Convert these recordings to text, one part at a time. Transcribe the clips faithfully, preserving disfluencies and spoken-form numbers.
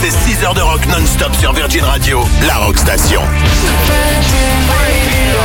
C'est six heures de rock non-stop sur Virgin Radio, la rock station. Virgin Radio.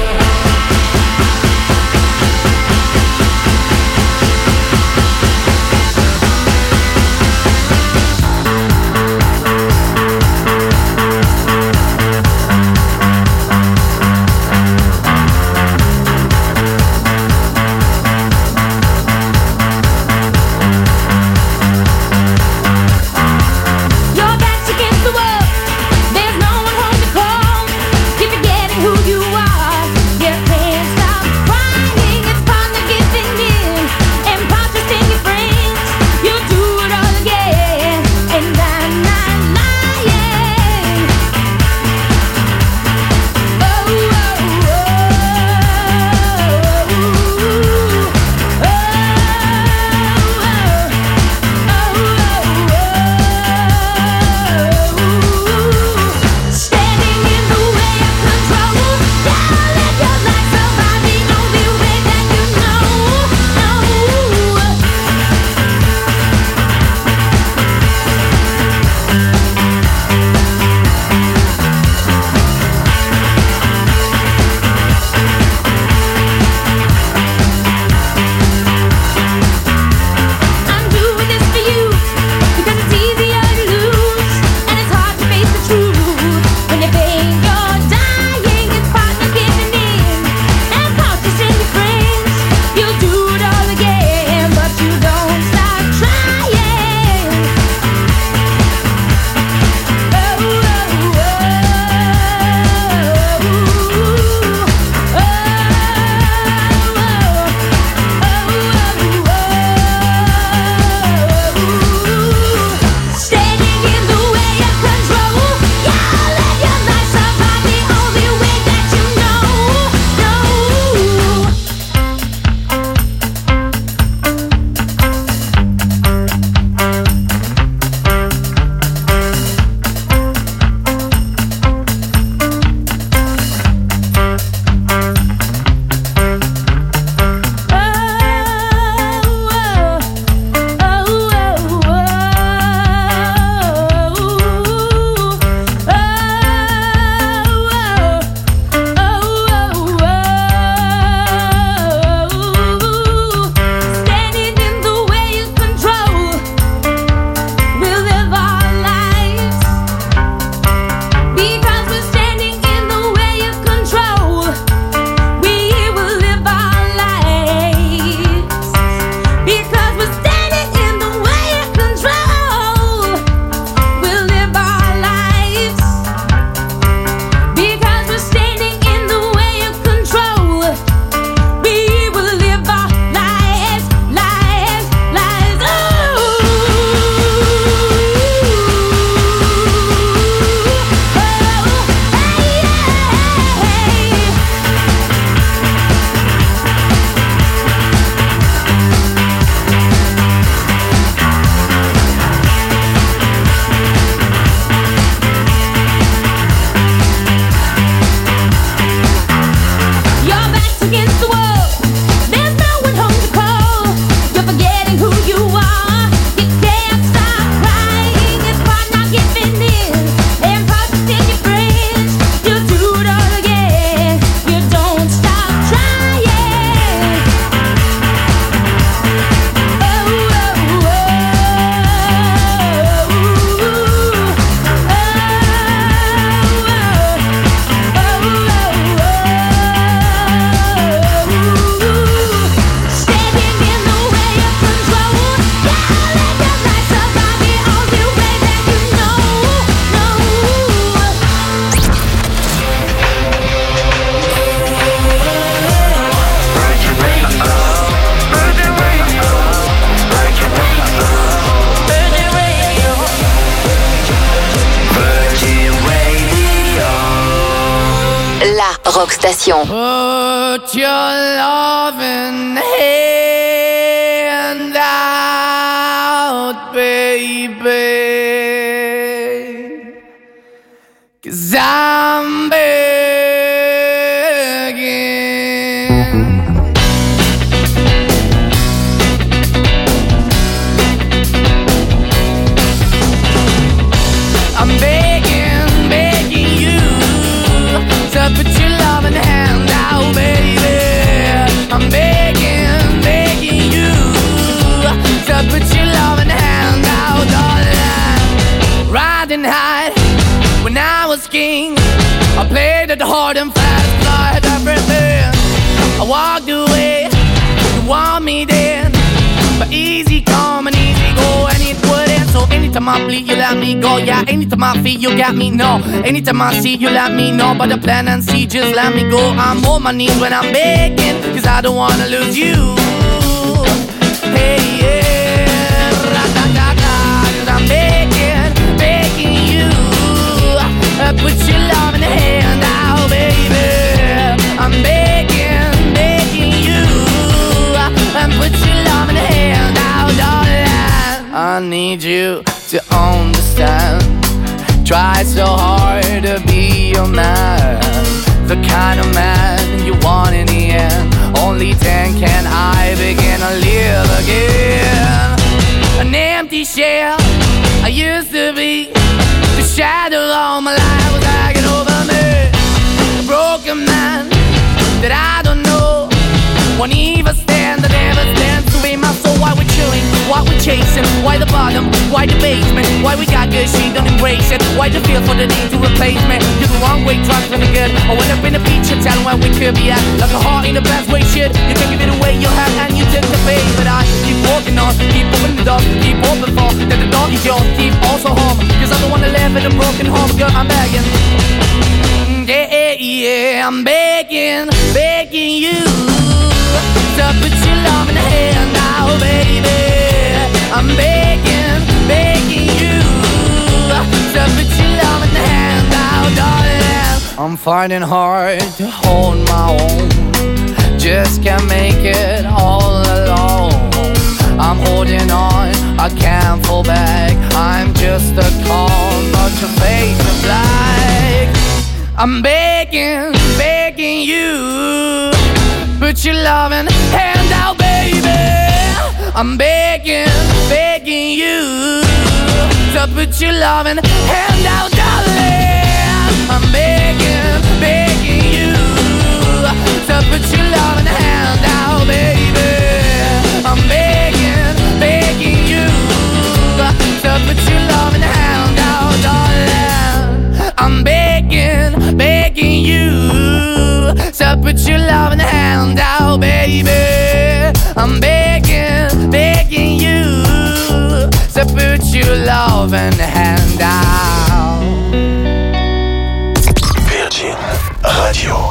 Rock Station. Put your loving hand out, baby, 'cause I'm begging. loving hand out, baby. I'm begging, begging you to put your loving hand out, darling. Riding high when I was king, I played it hard and fast, I had everything. I walked away, you want me then, but easy come and easy go, and it wouldn't. So anytime I bleed, you let me go. Yeah, anytime I feel, you got me, no. Anytime I see, you let me know. But the plan and see, just let me go. I'm on my knees when I'm begging, cause I don't wanna lose you. Hey, yeah, ra-da-da-da, cause I'm begging, begging you. Uh, put your love in the hand out, baby. I'm begging, begging you. Uh, and put your love in the hand out, darling. I need you to understand. Try so hard to be your man, the kind of man you want in the end. Only then can I begin to live again. An empty shell I used to be, the shadow all my life was hanging over me. A broken man that I don't know won't even stand, that never stands to be my soul. Why we're chilling, why we're chasing, why the bottom, why the basement, why we got good, she don't embrace it, why the feel for the need to replace me. You're the wrong way, trying to good. I went up in the feature, telling where we could be at, like a heart in the best way, shit. You can give it away, you have, and you take the bait. But I keep walking on, keep opening the door, keep open for that the door is yours, keep also home, cause I don't wanna live in a broken home, girl, I'm begging. Yeah, yeah, yeah, I'm begging, begging you to put your love in the hand now, baby. I'm begging, begging you to put your love in the hand now, darling. I'm finding hard to hold my own, just can't make it all alone. I'm holding on, I can't fall back, I'm just a call, but your face is black. I'm begging, begging you, put your loving hand out, baby. I'm begging, begging you to put your loving hand out, darling. I'm begging, begging you to put your loving hand out, baby. I'm begging, begging you to put your loving hand out, darling. I'm begging, begging you to put your loving hand out, baby. I'm begging, begging you to put your loving hand out. Virgin Radio.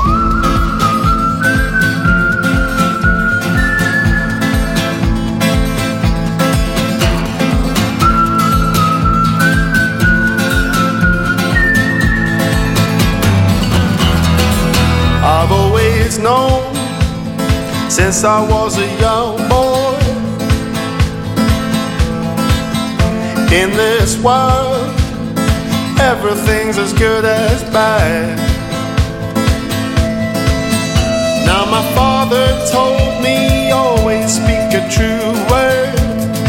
I've always known since I was a young boy, in this world everything's as good as bad. Now my father told me always speak a true word,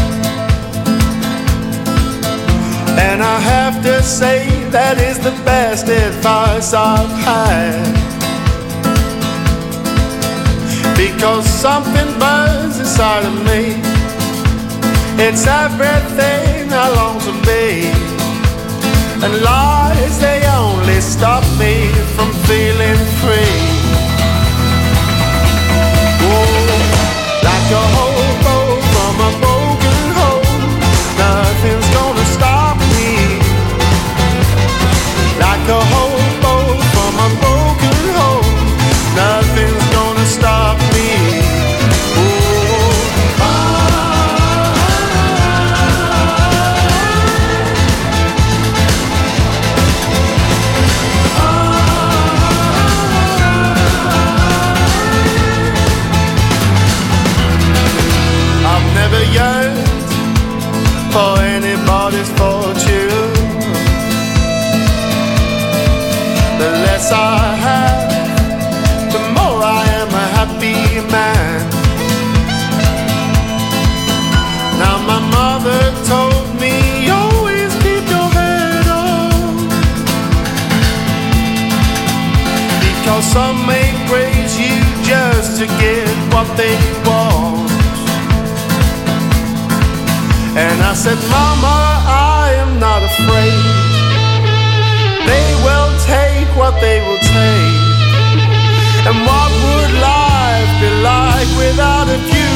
and I have to say that is the best advice I've had. Because something burns inside of me, it's everything I long to be, and lies, they only stop me from feeling free. Oh, like a hobo from a broken home, nothing's gonna stop me. Like a hobo from a broken home, nothing's gonna stop me. they praise you just to get what they want. And I said, Mama, I am not afraid. They will take what they will take. And what would life be like without a few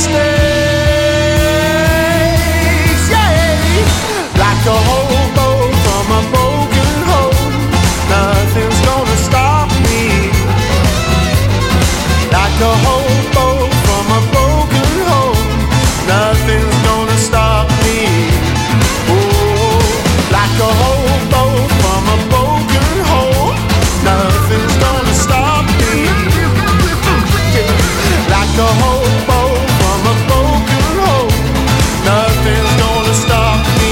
mistakes? Yeah, like a hobo from a broken home, nothing's gonna stop me. Like a hobo from a broken home, nothing's gonna stop me. Oh, like a hobo from a broken home, nothing's gonna stop me. Like a hobo from a broken home, nothing's gonna stop me.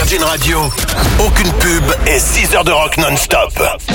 Virgin Radio, aucune pub et six heures de rock non-stop.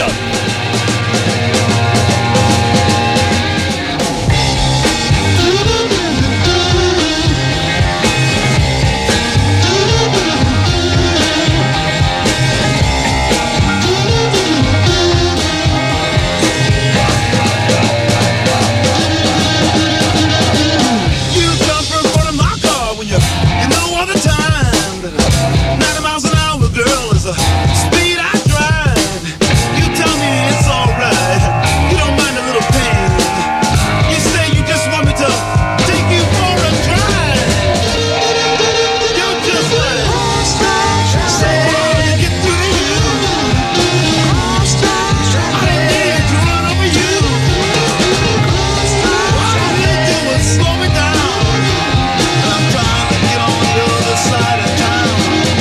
Speed I drive, you tell me it's alright. You don't mind a little pain. You say you just want me to take you for a drive. You just like say to get through to you. I need to run over you. All I need to do is slow me down. I'm trying to get on the other side of town.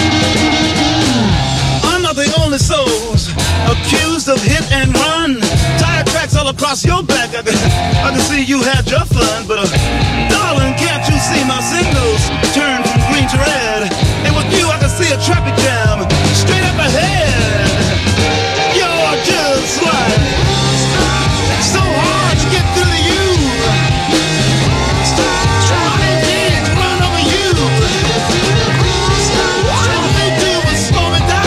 The only souls accused of hit and run. Tire tracks all across your back. I can, I can see you had your fun, but uh, darling, can't you see my signals turn from green to red? And with you, I can see a traffic jam straight up ahead. You're just like so hard to get through to you. I need to run over you. All they do is slow me down.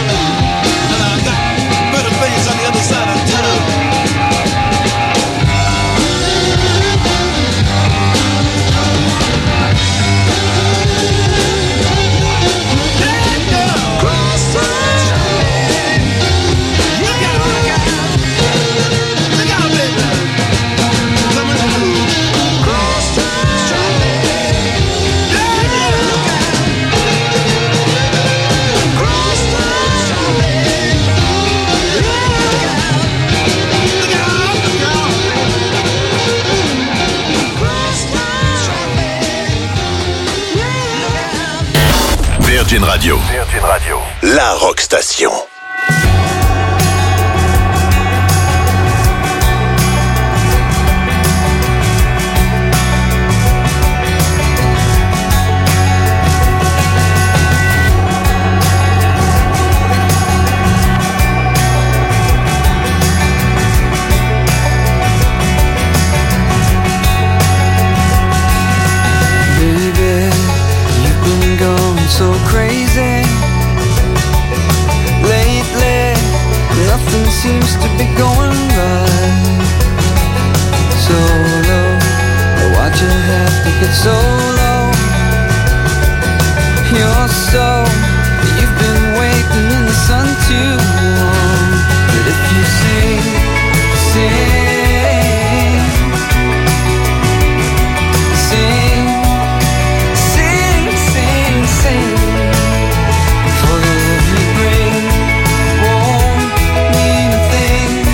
On the other side of town. Virgin Radio. Virgin Radio. La rock station. So crazy lately, nothing seems to be going right. So low, why'd you have to get so low? You're so, you've been waiting in the sun too long. But if you sing, sing, sing, sing, sing, sing. For the love you bring won't mean a thing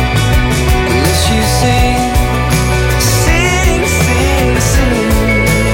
unless you sing, sing, sing, sing.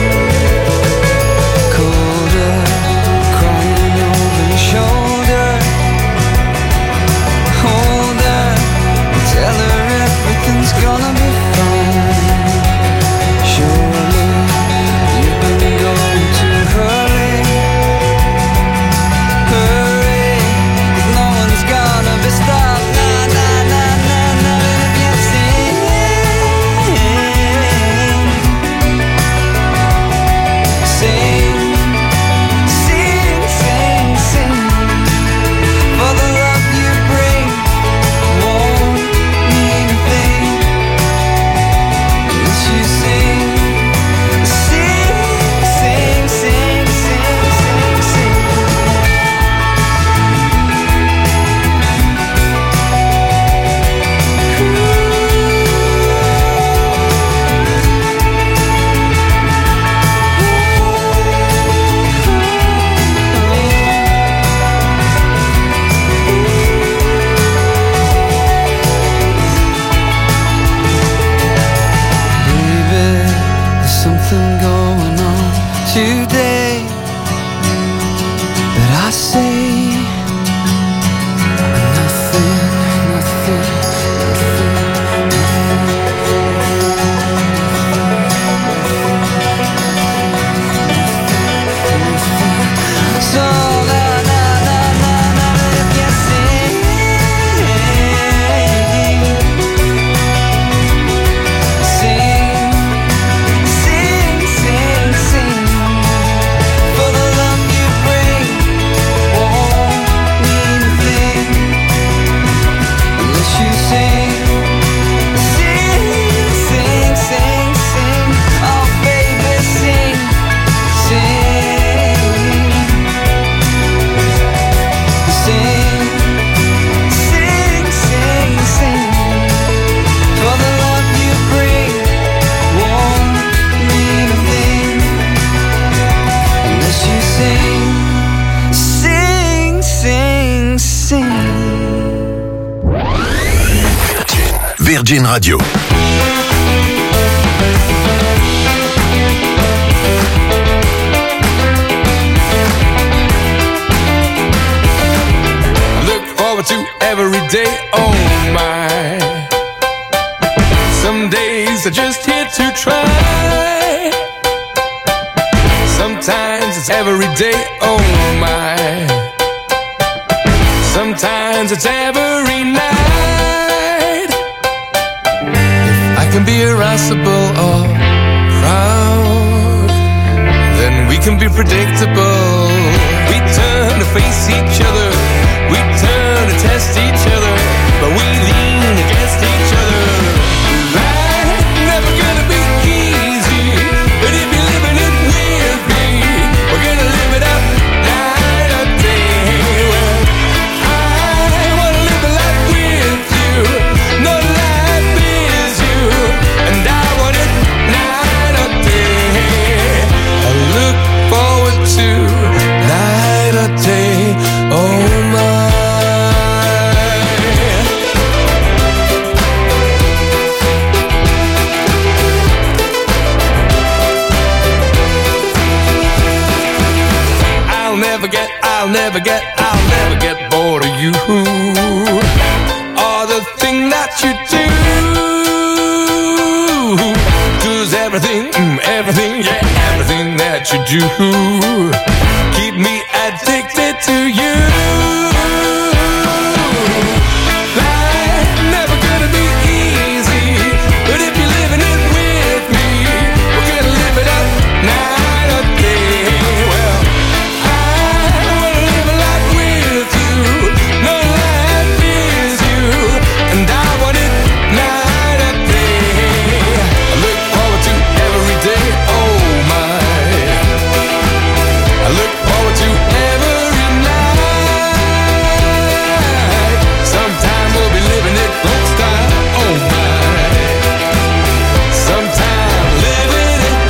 Virgin Radio. Look forward to every day, oh my. Some days are just here to try. Sometimes it's every day, oh my. Sometimes it's every night. If I can be irascible or proud, then we can be predictable. We turn to face each other, we turn to test each other, but we lean against each other. Life never gonna be easy, but if you're living it with me, we're gonna live it up night or day. Well, I wanna live a life with you, no life is you, and I want it night or day. I look forward to night or day, oh my. I'll never get, I'll never get, I'll never get bored of you or the thing that you do. 'Cause everything, mm, everything, yeah, everything that you do keep me addicted to you. Life never gonna be easy, but if you're living it with me, we're gonna live it up night or day. Well, I wanna live a life with you, no life is you, and I want it night or day. I look forward to every day, oh my. I look forward to every night. Sometime we'll be living it folk style, oh my. Sometime living it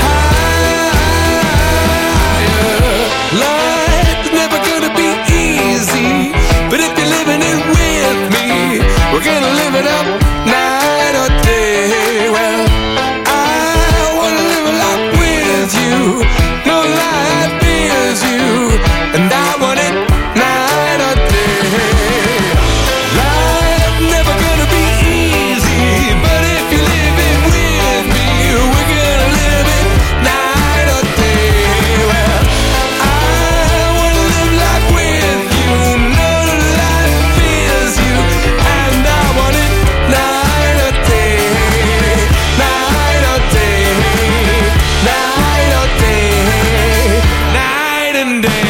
higher. Life's never gonna be easy, but if you're living it with me, we're gonna live it up night or day. Well, I wanna live a life with you, no life is you, and I want it night or day. Life never gonna be easy, but if you live it with me, we're gonna live it night or day. Well, I wanna live life with you, no life is you, and I want it night or day, night or day, night or day, night and day.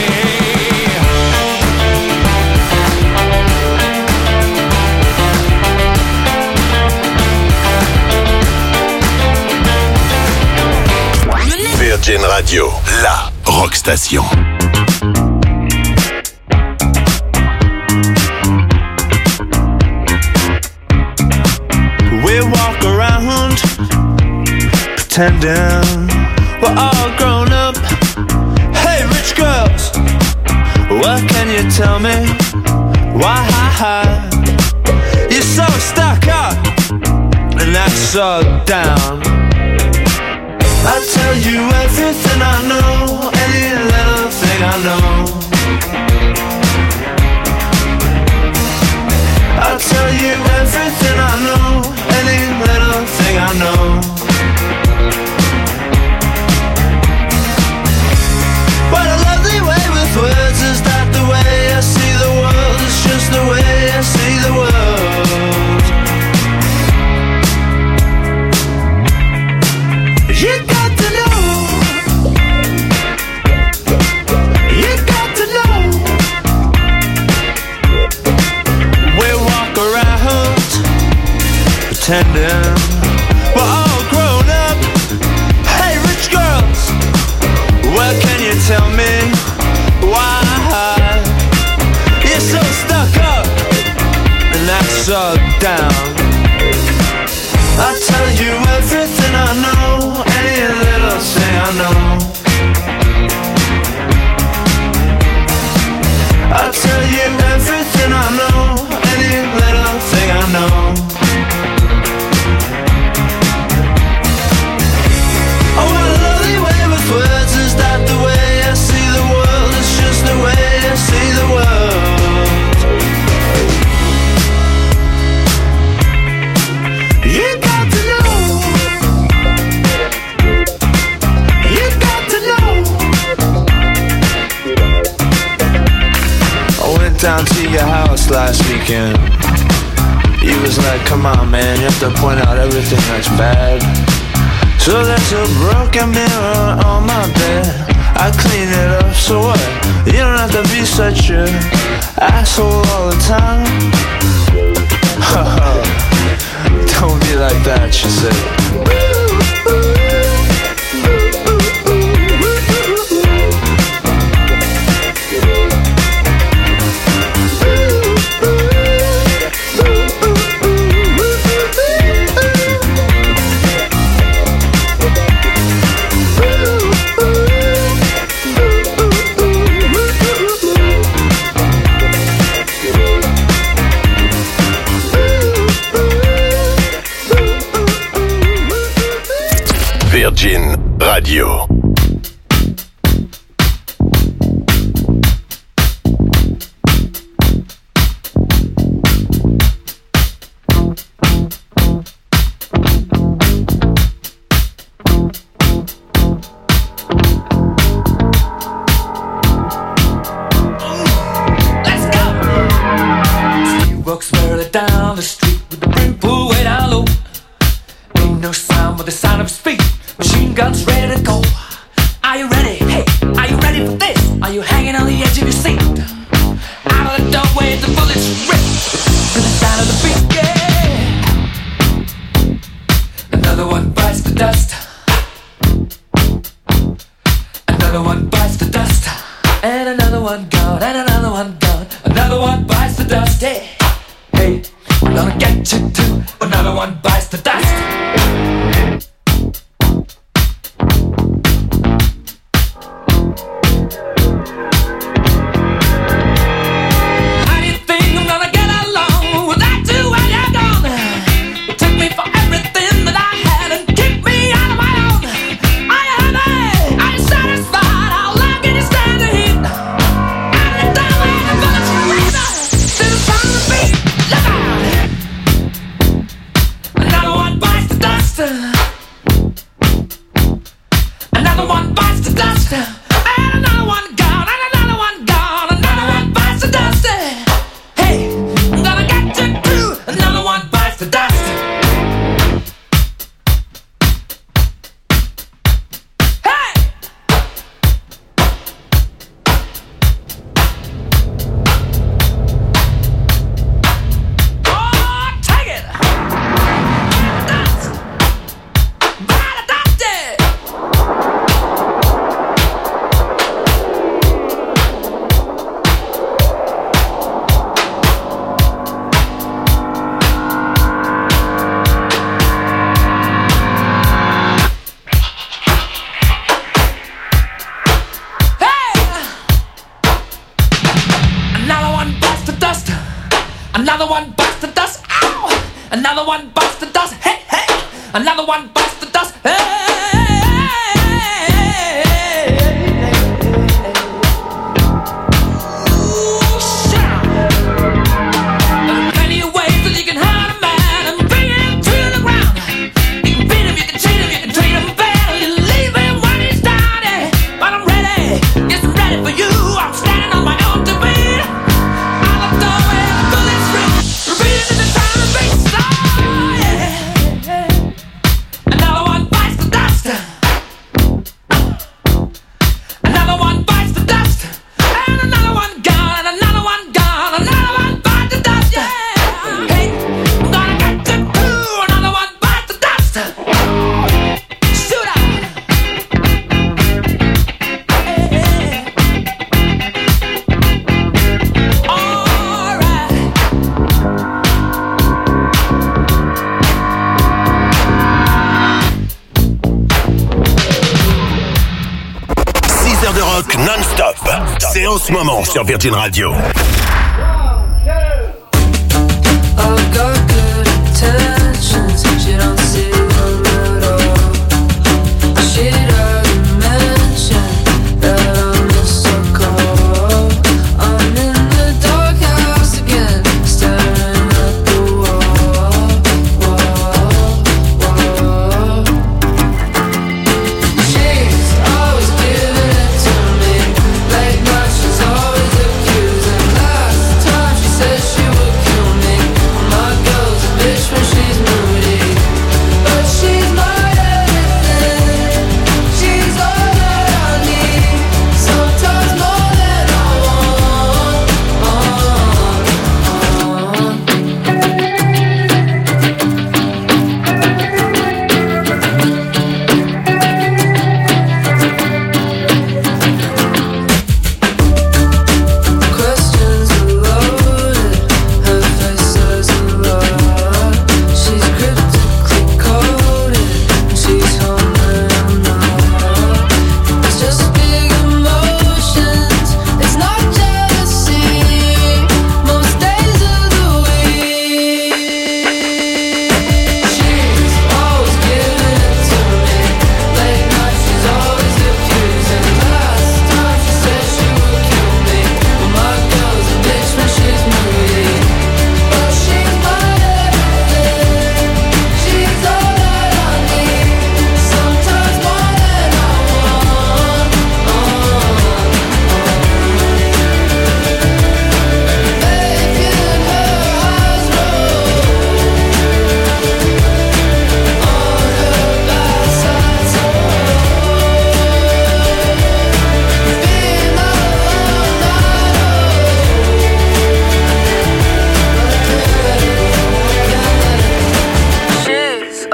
Virgin Radio, la rock station. We walk around pretending we're all grown up. Hey, rich girls, what can you tell me? Why you're so stuck up and that's so down? I tell you everything I know, any little thing I know. I'll tell you everything I know, any little thing I know. What a lovely way with words, is that the way I see the world? It's just the way I see the world. You got to know, you got to know. We walk around pretending we're all grown up. Hey, rich girls, what can you tell me? Why you're so stuck up and that's so down? I tell you everything I know, any little thing I know. I tell you everything I know, any little thing I know. broken. He was like, come on man, you have to point out everything that's bad. So there's a broken mirror on my bed. I clean it up, so what? You don't have to be such a asshole all the time. Don't be like that, she said. Virgin Radio. Walks barely down the street with the brim pulled way down low. Ain't no sound but the sound of his feet. Machine guns ready to go. Are you ready? Hey, are you ready for this? Are you hanging on the edge of your seat? Out of the doorway, the bullets rip to the sound of the beat. Yeah. Another one bites the dust. Another one bites the dust. And another one gone. And another one gone. Another one bites the dust. Hey. Hey, we're gonna get you too. Another one bites the dust. How do you think I'm gonna get along without you when you're gone? You took me for everything that I had and kicked me out of my own. Are you happy? Are you satisfied? How long can you stand the heat? Out of the doorway, the bullets rip to the sound of the beat. Look out! Another one bites the dust. Another one bites the dust. And another one gone. And another one gone. Another one bites the dust. Hey, I'm gonna get you too. Another one bites the dust. Hey! Oh, take it! Dust! Bite the dust, yeah! Hey! Another one bites the dust. Another one bites the dust. Ow! Another one bites the dust. Hey, hey! Another one bites the dust. Hey! Ooh, shut up. There are plenty of ways that you can hurt a man and bring him to the ground. You can beat him, you can cheat him, you can treat him bad, you leave him when he's down. Yeah. But I'm ready, yes I'm ready for you. I'm standing on my own two feet. Out the doorway, the bullets rip, repeating to the sound of beats. Oh yeah. Another one bites the dust. Another one bites the dust. And another one gone. And another one gone. Another one bites the dust. Yeah. Hey, I'm gonna get you too. Another one bites the dust. Shoot out. All right. six heures de rock non-stop. C'est en ce moment sur Virgin Radio. I've got good intentions. She don't see them at all. She doesn't mention that I miss her call. I'm in the dark house again, staring at the wall, wall, wall. She's always giving it to me. Late night, she's always accusing us.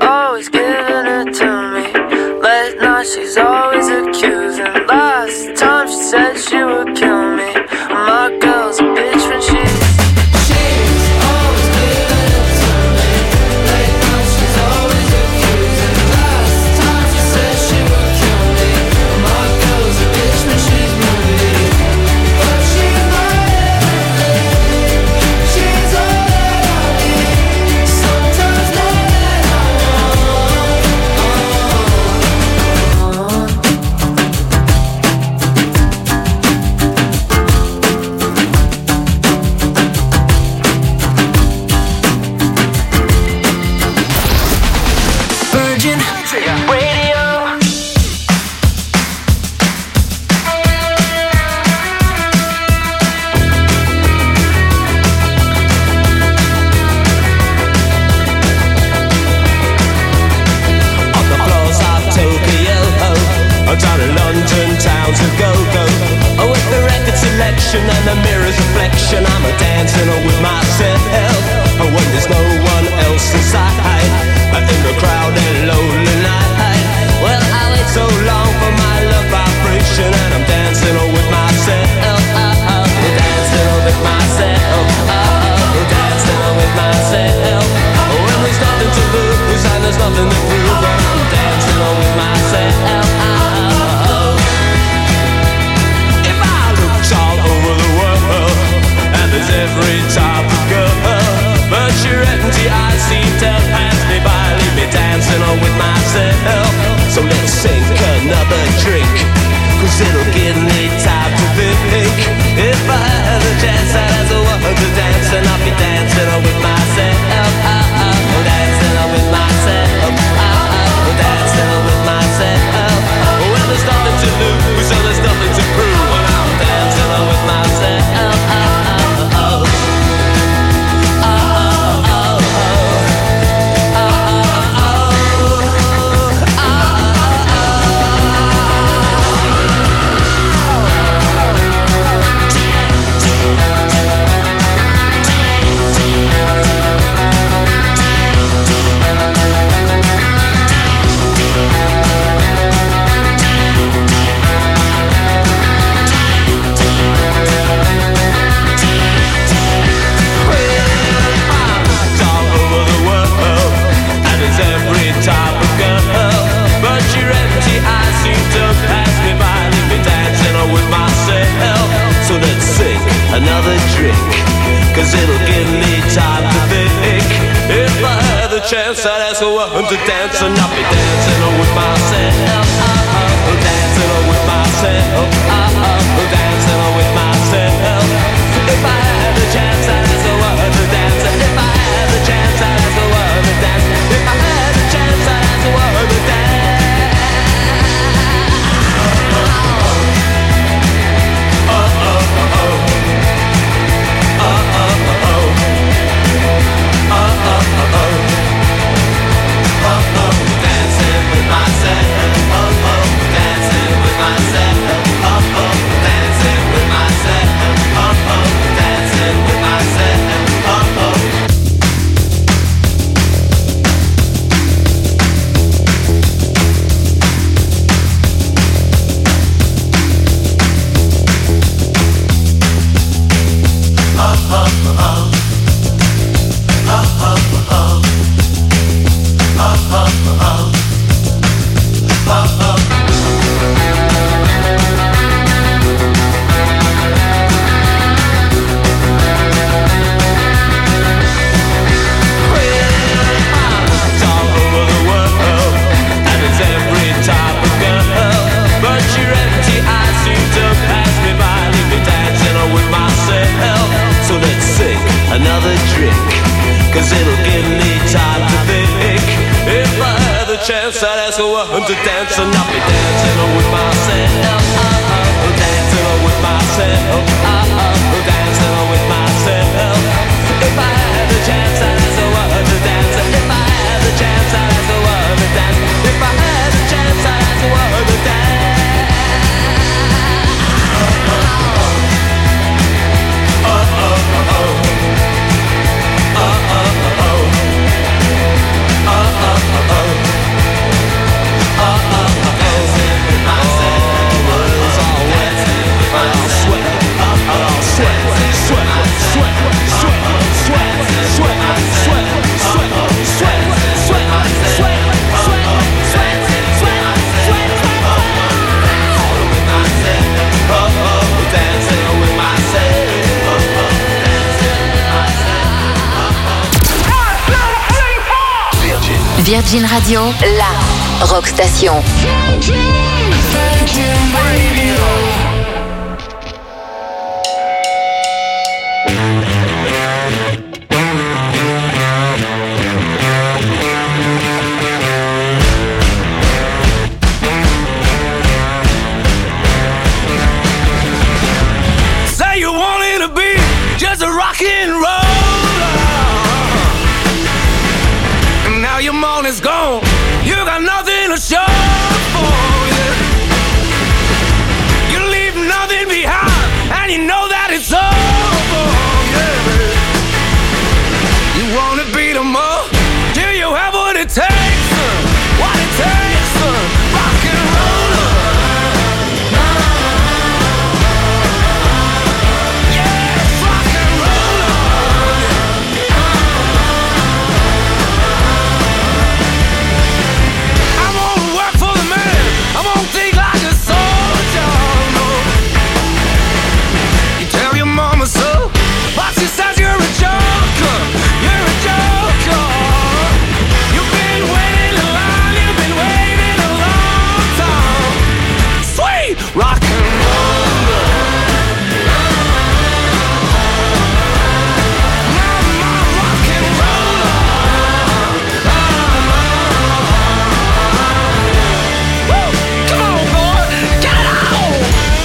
always giving it to me. Late night, she's always accusing. Last time she said she would kill me. My girl's a bitch when she's She's always giving it to me. Late night, she's always accusing. Last time she said she would kill me. My girl's a bitch when she's moody. But she's my everything. She's all that I need. Sometimes more than I want. Virgin Radio. On the floors of Tokyo, down in London town to go-go. Oh, with the record selection and the mirror's reflection, I'm a dancing with myself. Oh, when there's no one else inside, in the crowded lonely night. Well, I wait so long for my love vibration, and I'm dancing with myself. Oh, oh, dancing with myself. Oh, dancing with myself. Oh, when there's nothing to lose and there's nothing to prove, and I'm dancing with myself. Oh, if I looked all over the world, and there's every type of girl, but your empty eyes seem to pass me by, leave me dancing on with myself. So let's sink another drink, cause it'll give me time to think. If I had a chance, I'd ask a woman to dance, and I'll be dancing on with myself. Oh, oh, dancing on with myself. Oh, oh, dancing on with myself. Well, there's nothing to lose, so there's nothing to prove, and I'm dancing on with myself. Oh, oh, oh. Another drink, cause it'll give me time to think. If I had the chance, I'd ask a woman to dance, and I'll be dancing with myself. Oh, dancing with myself. Oh, dancing with myself. If I had the chance, I'd ask a woman to dance. If I had the chance, I'd ask a woman to dance. If I had the chance, I'd ask a woman to dance. Oh, oh, oh, oh. Dancing with myself, oh oh, dancing with myself, oh oh, dancing with myself, oh oh, dancing with myself, oh oh. Another drink, cause it'll give me time to think. If I had the chance, I'd ask a woman to dance, and I'll be dancing with myself. Oh, dancing with myself. Oh, dancing with myself. If I had the chance, I'd ask a woman to dance. If I had the chance, I'd ask a woman to dance. If I had the chance, I'd ask a woman to dance. Oh, oh, oh. Virgin Radio, la rock station. Say you wanted to be just a rock and roll. Now your money's gone, you got nothing to show for it. You leave nothing behind, and you know that it's over, yeah. You wanna beat 'em up, do you have what it takes, uh, what it takes, uh, rock and roller. Yeah, rock and roller. I'm gonna think like a soldier, no. You tell your mama so, but she says you're a joker, you're a joker. You've been waiting in line, you've been waiting a long time. Sweet rock and roller. Mama, rock and roller. Woo! Come on, boy, get it on!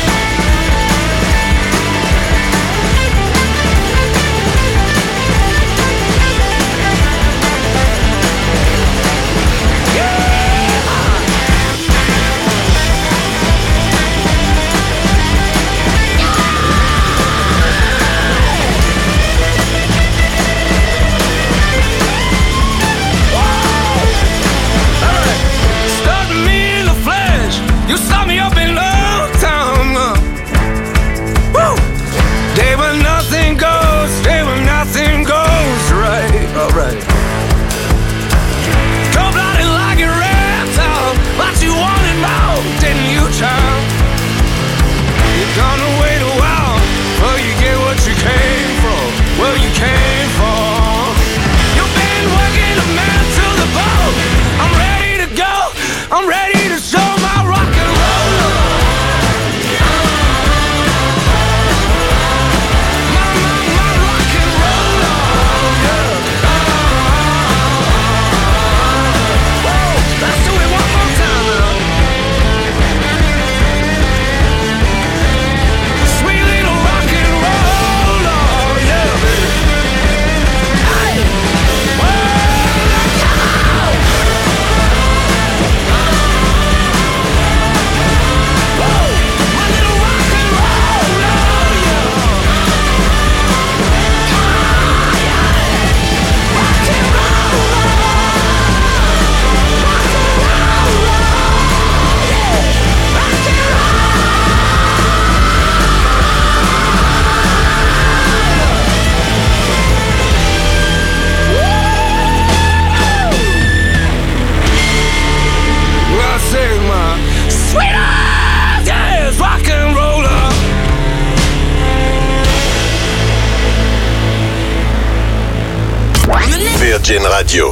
Stuck me in the flesh, you stuck me up in love town. uh. Woo! Day when nothing goes, day when nothing goes right, alright. Cold-blooded like a reptile, but you wanted more, didn't you, child? You're gonna wait a while, well you get what you came for, well you came for. You've been working a man to the bone. I'm ready to go, I'm ready to show my rock and roller. My, my, my rock and roller, yeah. Woo! Let's do it one more time now. Sweet little rock and roller, yeah, baby. Hey! Well, come on! Woo! My little rock and roller, yeah. Come on, yeah. Rock and roller. Rock and roller, yeah. Rock and Well, I say my sweetheart, yes, rock and roller. Virgin Radio.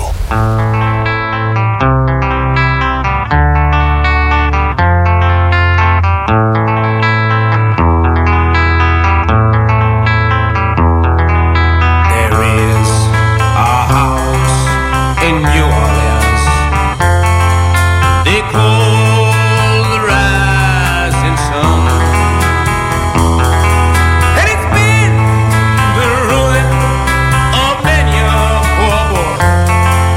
There is a house in New Orleans they call the Rising Sun, and it's been the ruin of many a poor boy.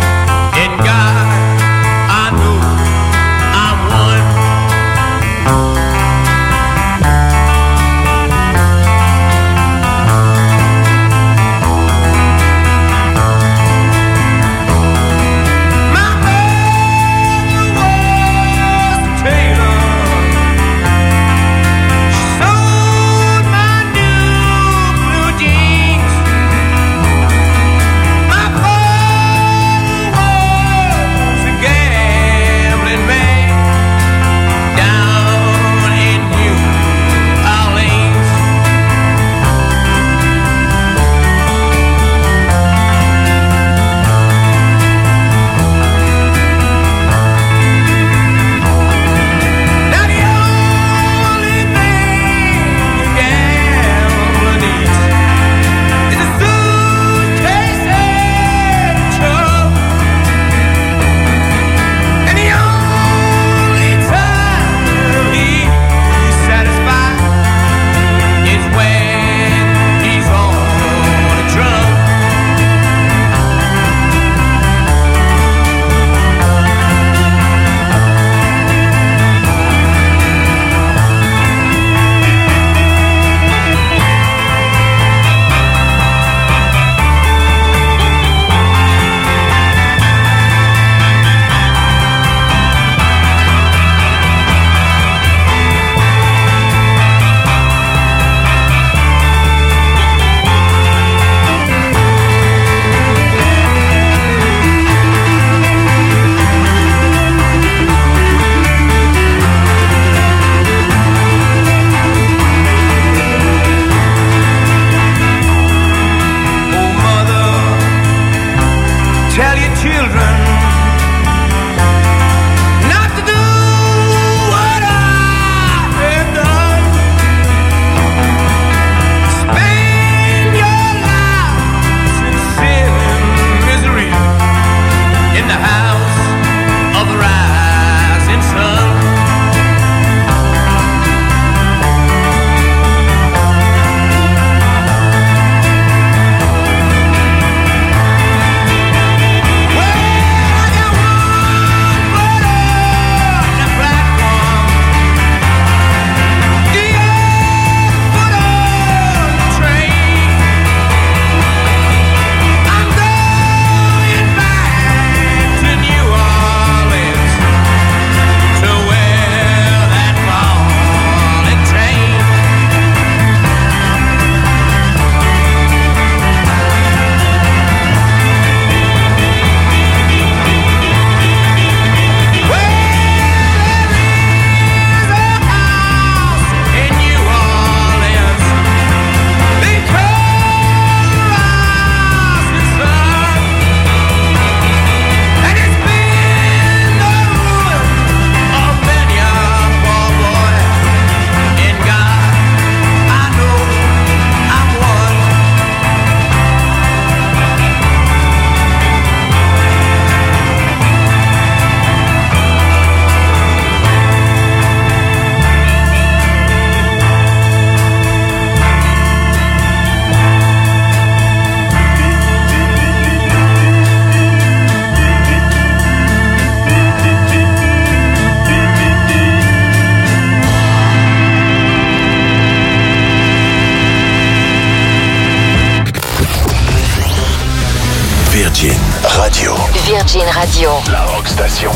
Virgin Radio. La Rock Station.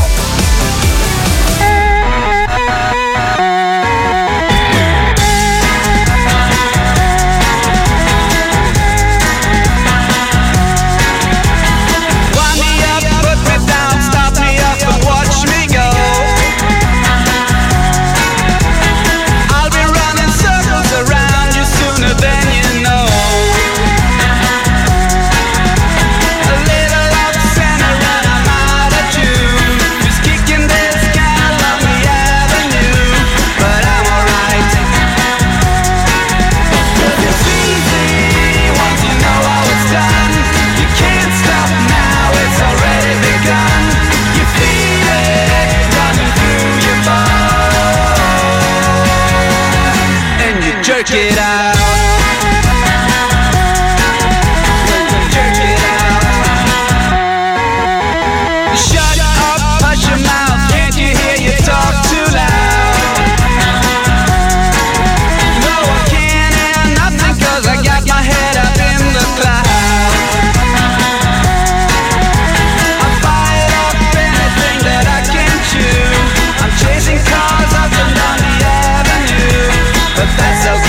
Jerk it out. Jerk it out. Shut up, hush your mouth. Can't you hear you talk too loud? No, I can't hear nothing 'cause I got my head up in the clouds. I bite up anything that I can chew. I'm chasing cars up and down the avenue, but that's okay.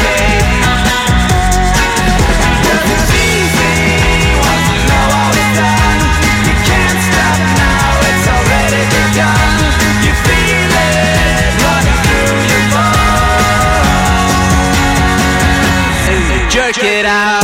Jerk it out.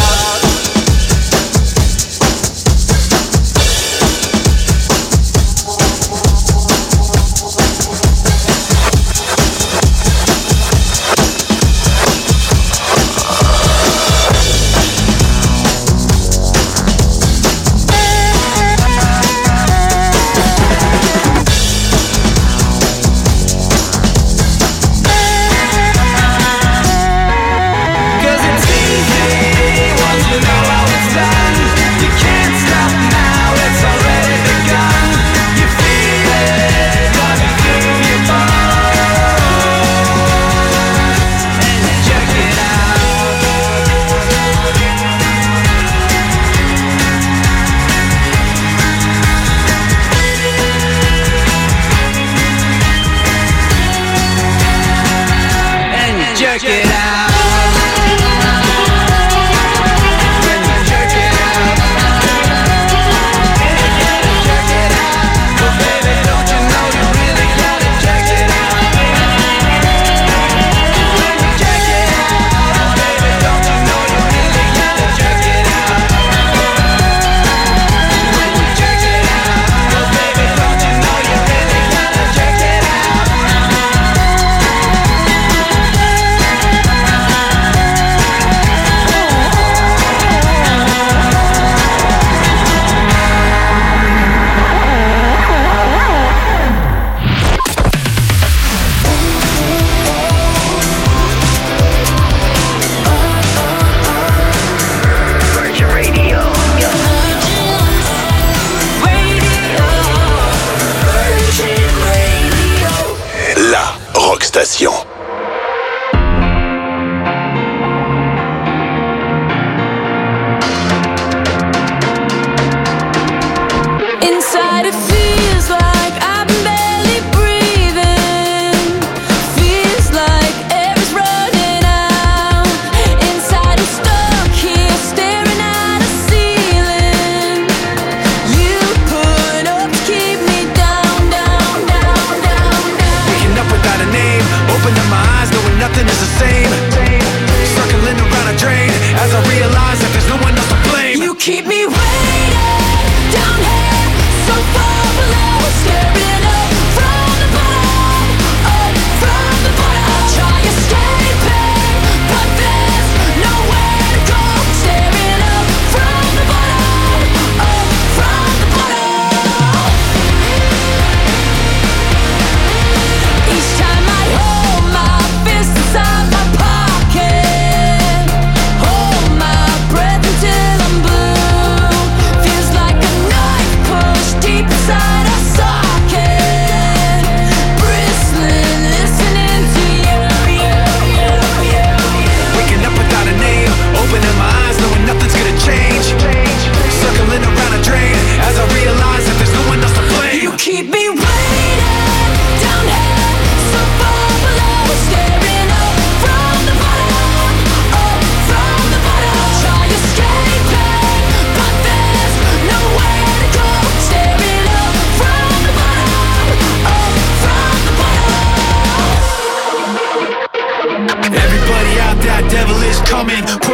Jerk it out. Station. Inside it feels like I'm barely breathing. Feels like air's running out. Inside I'm stuck here staring at a ceiling. You put up to keep me down, down, down, down, down. Waking up without a name, open up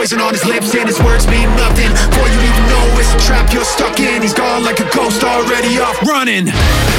poison on his lips and his words mean nothing. Before you even know it's a trap you're stuck in. He's gone like a ghost already off running.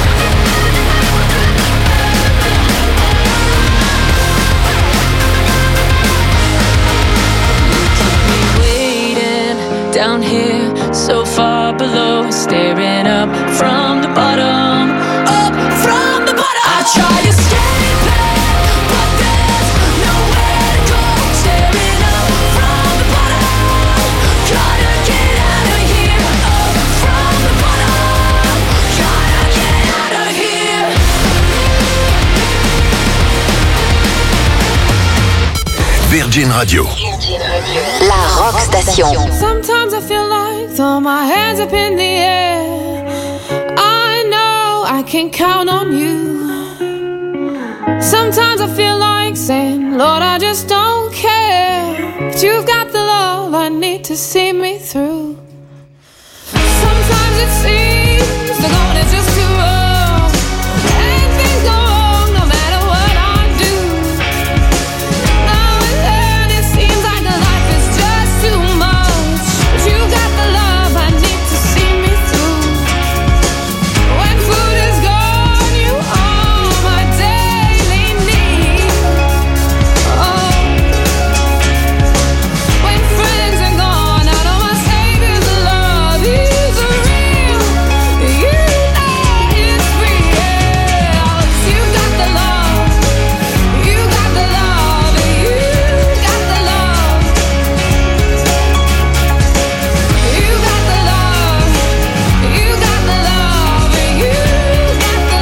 Down here, so far below, staring up from the bottom, up from the bottom. I try to escape it, but there's nowhere to go. Staring up from the bottom, gotta get out of here. Up from the bottom, gotta get out of here. Virgin Radio. La Rock Station. Sometimes I feel like throw my hands up in the air. I know I can count on you. Sometimes I feel like saying, Lord, I just don't care. But you've got the love I need to see me through. Sometimes it seems the going is just too rough, and things go wrong no matter what I do. Now and then it seems like life is just too much, but you got the love I need to see me through. When food is gone, you are my daily need. Oh, when friends are gone, I know my Savior's love is real. You know it's real. 'Cause you got the love, you got the love, you got the love. You got the love, you got the love, you got the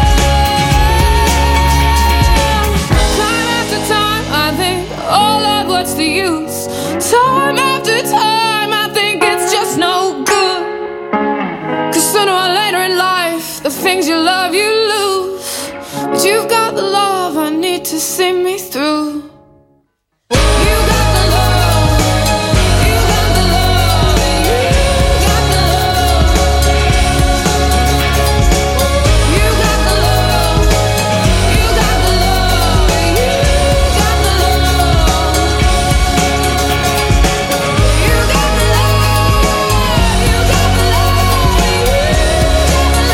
love. Time after time, I think, oh Lord, what's the use? Time after time, I think it's just no good. 'Cause sooner or later in life, the things you love, you lose. But you've got the love I need to see me through. You got the love, you got the love, you got the love. You got the love, you got the love, you got the love. You got the love, you got the love, you got the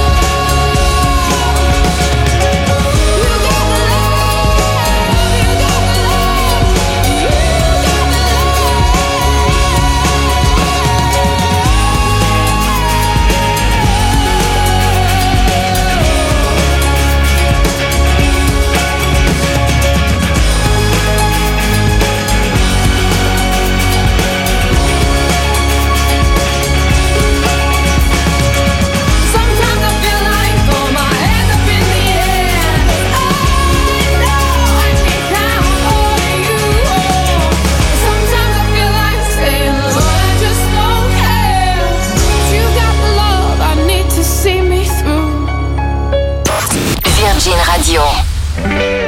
Sometimes I feel like throw my hands up in the air. I know I can count on you. Sometimes I feel like saying, Lord, I just don't care. But you got the love I need to see me through. Virgin Radio.